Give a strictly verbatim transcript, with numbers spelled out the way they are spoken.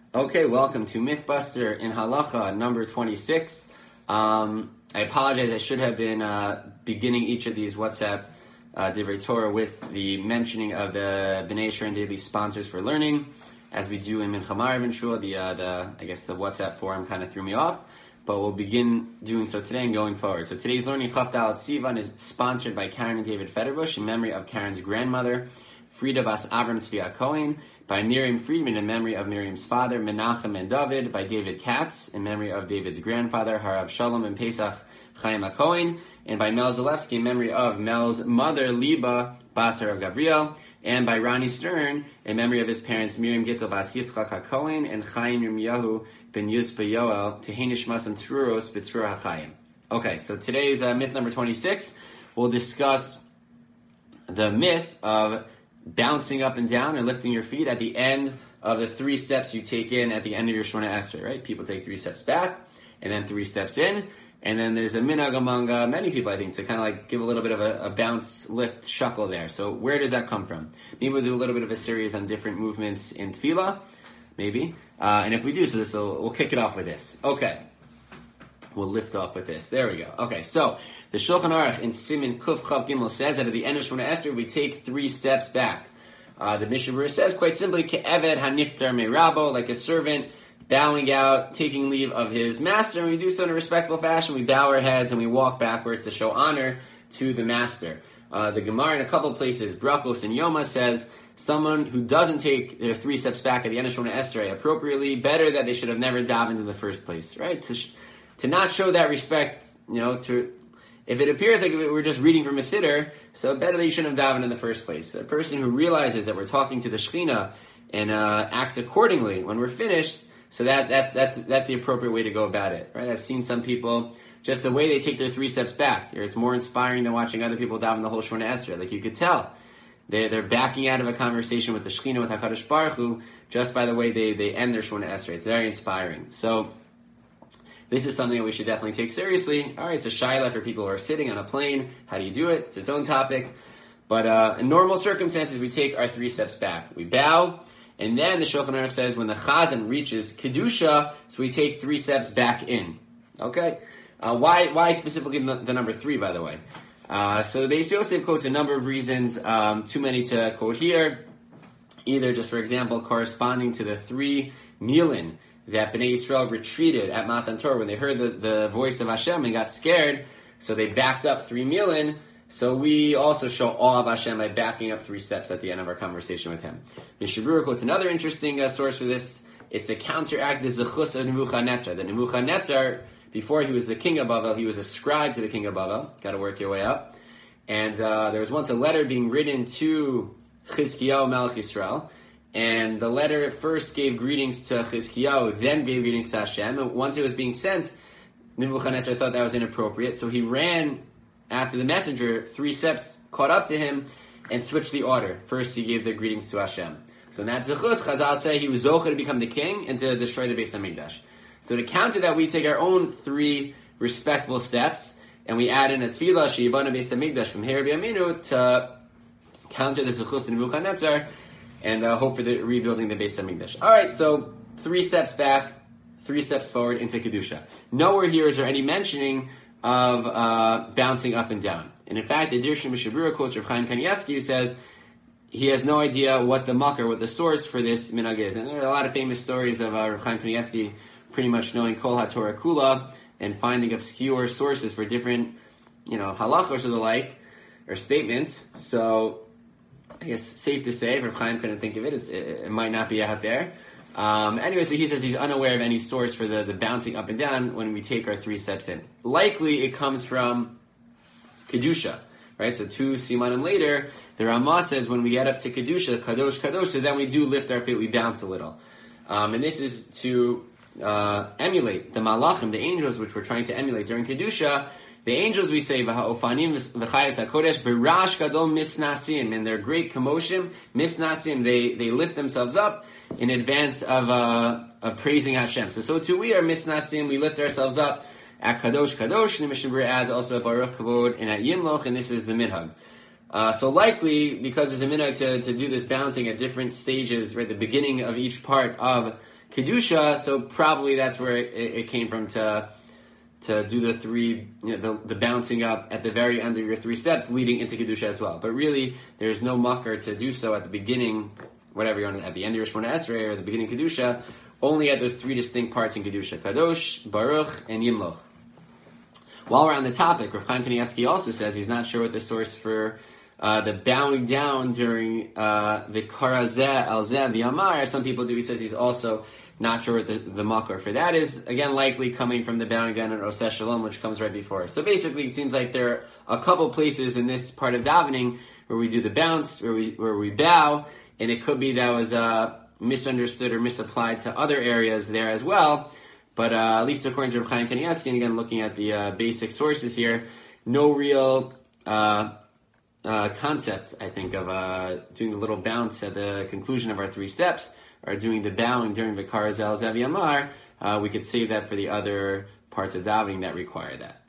Okay, welcome to Mythbuster in Halacha number twenty-six. Um, I apologize, I should have been uh, beginning each of these WhatsApp uh, Divrei Torah with the mentioning of the B'nai Yisrael Daily sponsors for learning, as we do in Mincha Ma'ariv and Shul. The, uh, the, I guess the WhatsApp forum kind of threw me off, but we'll begin doing so today and going forward. So today's learning, Chaf Dalet Sivan, is sponsored by Karen and David Federbush in memory of Karen's grandmother, Frida Bas Avram Tzvi Cohen, by Miriam Friedman in memory of Miriam's father, Menachem and David, by David Katz in memory of David's grandfather, Harav Shalom and Pesach Chaim Cohen, and by Mel Zalewski in memory of Mel's mother, Liba Bas Harav Gabriel, and by Ronnie Stern in memory of his parents, Miriam Gittel Bas Yitzchak Cohen and Chaim Yirmiyahu ben Yuspa Yoel, Tehei Nishmas and Truros B'Trur HaChaim. Okay, so today's uh, myth number twenty-six, we'll discuss the myth of bouncing up and down or lifting your feet at the end of the three steps you take in at the end of your Shemona Esrei, right? People take three steps back and then three steps in, and then there's a minhag among uh, many people, I think, to kind of like give a little bit of a, a bounce, lift, shuckle there. So where does that come from? Maybe we'll do a little bit of a series on different movements in Tefillah, maybe. Uh, and if we do so, this will, we'll kick it off with this. Okay. We'll lift off with this. There we go. Okay, so the Shulchan Aruch in Siman Kuf Chav Gimel says that at the end of Shemona Esrei we take three steps back. Uh, the Mishnah Berurah says quite simply, Ke'eved haniftar me'rabo, like a servant bowing out, taking leave of his master, and we do so in a respectful fashion. We bow our heads and we walk backwards to show honor to the master. Uh, the Gemara in a couple of places, Brachos and Yoma, says someone who doesn't take their three steps back at the end of Shemona Esrei appropriately, better that they should have never davened in the first place, right? To sh- To not show that respect, you know, to if it appears like we're just reading from a siddur, so better that you shouldn't have davened in the first place. A person who realizes that we're talking to the Shekhinah and uh, acts accordingly when we're finished, so that, that that's that's the appropriate way to go about it, right? I've seen some people, just the way they take their three steps back, it's more inspiring than watching other people daven the whole Shemona Esrei. Like you could tell, they they're backing out of a conversation with the Shekhinah, with Hakadosh Baruch Hu, just by the way they they end their Shemona Esrei. It's very inspiring. So this is something that we should definitely take seriously. All right, it's a shaila for people who are sitting on a plane. How do you do it? It's its own topic. But uh, in normal circumstances, we take our three steps back. We bow, and then the Shulchan Aruch says when the chazan reaches kedusha, so we take three steps back in. Okay? Uh, why Why specifically the, the number three, by the way? Uh, so the Beis Yosef quotes a number of reasons, um, too many to quote here. Either just, for example, corresponding to the three milin that B'nai Yisrael retreated at Matan Torah when they heard the, the voice of Hashem and got scared, so they backed up three milin. So we also show awe of Hashem by backing up three steps at the end of our conversation with Him. Mishnah Berurah quotes another interesting uh, source for this. It's a counteract the zechus of Nebuchadnezzar. The Nebuchadnezzar, before he was the king of Bavel, he was a scribe to the king of Bavel. Got to work your way up. And uh, there was once a letter being written to Chizkiyahu Melech Yisrael. And the letter at first gave greetings to Chizkiyahu, then gave greetings to Hashem. And once it was being sent, Nebuchadnezzar thought that was inappropriate, so he ran after the messenger, three steps caught up to him, and switched the order. First he gave the greetings to Hashem. So in that zechus, Chazal say he was zocheh to become the king and to destroy the Beis HaMikdash. So to counter that, we take our own three respectful steps, and we add in a tefillah, she'yibana Beis HaMikdash from Her B'Yaminu, to counter the zechus of Nebuchadnezzar, and uh, hope for the rebuilding the Beis HaMikdash. All right, so three steps back, three steps forward into Kedusha. Nowhere here is there any mentioning of uh, bouncing up and down. And in fact, the Dirshu Mishnah Berurah quotes Rav Chaim Kanievsky, who says he has no idea what the makar, what the source for this minhag is. And there are a lot of famous stories of uh, Rav Chaim Kanievsky pretty much knowing Kol HaTorah Kula and finding obscure sources for different, you know, halachos or the like, or statements. So I guess safe to say, if Rav Chaim couldn't think of it, it's, it, it might not be out there. Um, anyway, so he says he's unaware of any source for the, the bouncing up and down when we take our three steps in. Likely it comes from Kedusha, right? So two Simanim later, the Ramah says when we get up to Kedusha, Kadosh, Kadosh, so then we do lift our feet, we bounce a little. Um, and this is to uh, emulate the Malachim, the angels, which we're trying to emulate during Kedusha. The angels, we say, V'ha'ofanim v'chayas ha'kodesh, b'rash gadol misnasim, in their great commotion, misnasim, they, they lift themselves up in advance of, uh, of praising Hashem. So, so too we are misnasim, we lift ourselves up at Kadosh Kadosh, and the Mishnah Berurah adds also at Baruch Kavod and at Yimloch, and this is the minhag. Uh, so likely, because there's a minhag to, to do this bouncing at different stages, right, the beginning of each part of kedusha, so probably that's where it, it came from to to do the three, you know, the, the bouncing up at the very end of your three steps, leading into kedusha as well. But really, there's no makar to do so at the beginning, whatever you're on, at the end of your Shemona Esrei or the beginning of kedusha, only at those three distinct parts in kedusha: kadosh, baruch, and yimloch. While we're on the topic, Rav Chaim Kanievsky also says he's not sure what the source for uh, the bowing down during V'kara zeh al zeh v'yamar. Some people do. He says he's also not sure what the, the makar for that is. Again, likely coming from the bowing down in Oseh Shalom, which comes right before. So basically, it seems like there are a couple places in this part of davening where we do the bounce, where we where we bow, and it could be that was uh, misunderstood or misapplied to other areas there as well. But uh, at least according to Rav Chaim Kanievsky, and again looking at the uh, basic sources here, no real uh, uh, concept, I think, of uh, doing the little bounce at the conclusion of our three steps, or doing the bowing during V'kara zeh al zeh v'yamar. Uh, we could save that for the other parts of davening that require that.